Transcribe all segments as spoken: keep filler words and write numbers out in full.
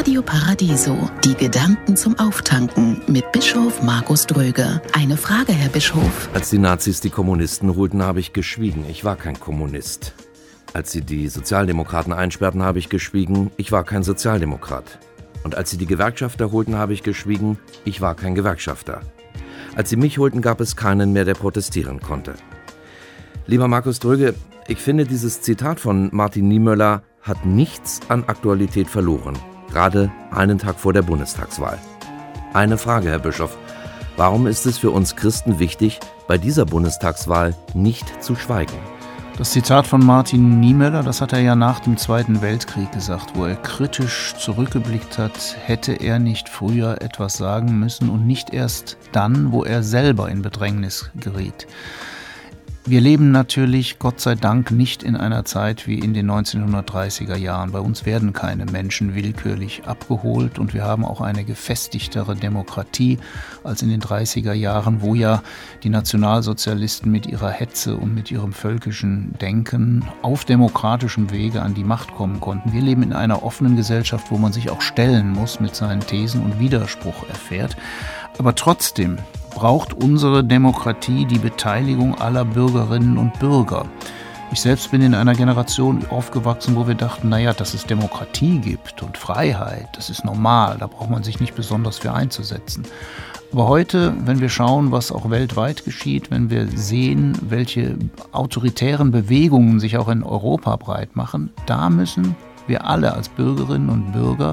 Radio Paradiso, die Gedanken zum Auftanken mit Bischof Markus Dröge. Eine Frage, Herr Bischof. Als die Nazis die Kommunisten holten, habe ich geschwiegen. Ich war kein Kommunist. Als sie die Sozialdemokraten einsperrten, habe ich geschwiegen. Ich war kein Sozialdemokrat. Und als sie die Gewerkschafter holten, habe ich geschwiegen. Ich war kein Gewerkschafter. Als sie mich holten, gab es keinen mehr, der protestieren konnte. Lieber Markus Dröge, ich finde, dieses Zitat von Martin Niemöller hat nichts an Aktualität verloren. Gerade einen Tag vor der Bundestagswahl. Eine Frage, Herr Bischof. Warum ist es für uns Christen wichtig, bei dieser Bundestagswahl nicht zu schweigen? Das Zitat von Martin Niemöller, das hat er ja nach dem Zweiten Weltkrieg gesagt, wo er kritisch zurückgeblickt hat, hätte er nicht früher etwas sagen müssen und nicht erst dann, wo er selber in Bedrängnis geriet. Wir leben natürlich, Gott sei Dank, nicht in einer Zeit wie in den neunzehnhundertdreißiger Jahren. Bei uns werden keine Menschen willkürlich abgeholt und wir haben auch eine gefestigtere Demokratie als in den dreißiger Jahren, wo ja die Nationalsozialisten mit ihrer Hetze und mit ihrem völkischen Denken auf demokratischem Wege an die Macht kommen konnten. Wir leben in einer offenen Gesellschaft, wo man sich auch stellen muss mit seinen Thesen und Widerspruch erfährt. Aber trotzdem braucht unsere Demokratie die Beteiligung aller Bürgerinnen und Bürger. Ich selbst bin in einer Generation aufgewachsen, wo wir dachten, naja, dass es Demokratie gibt und Freiheit, das ist normal, da braucht man sich nicht besonders für einzusetzen. Aber heute, wenn wir schauen, was auch weltweit geschieht, wenn wir sehen, welche autoritären Bewegungen sich auch in Europa breit machen, da müssen wir alle als Bürgerinnen und Bürger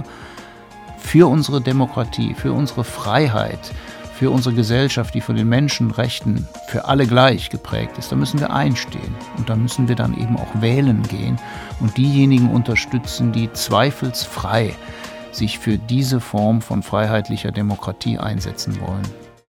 für unsere Demokratie, für unsere Freiheit, für unsere Gesellschaft, die von den Menschenrechten für alle gleich geprägt ist, da müssen wir einstehen. Und da müssen wir dann eben auch wählen gehen und diejenigen unterstützen, die zweifelsfrei sich für diese Form von freiheitlicher Demokratie einsetzen wollen.